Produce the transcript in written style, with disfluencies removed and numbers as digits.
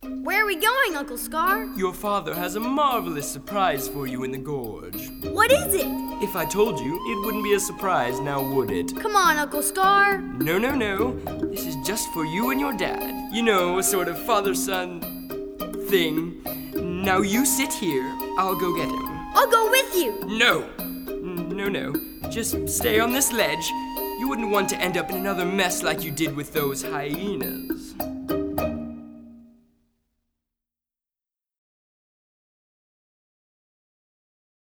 Where are we going, Uncle Scar? Your father has a marvelous surprise for you in the gorge. What is it? If I told you, it wouldn't be a surprise, now would it? Come on, Uncle Scar. No. This is just for you and your dad. You know, a sort of father-son thing. Now you sit here. I'll go get him. I'll go with you. No. Just stay on this ledge. You wouldn't want to end up in another mess like you did with those hyenas.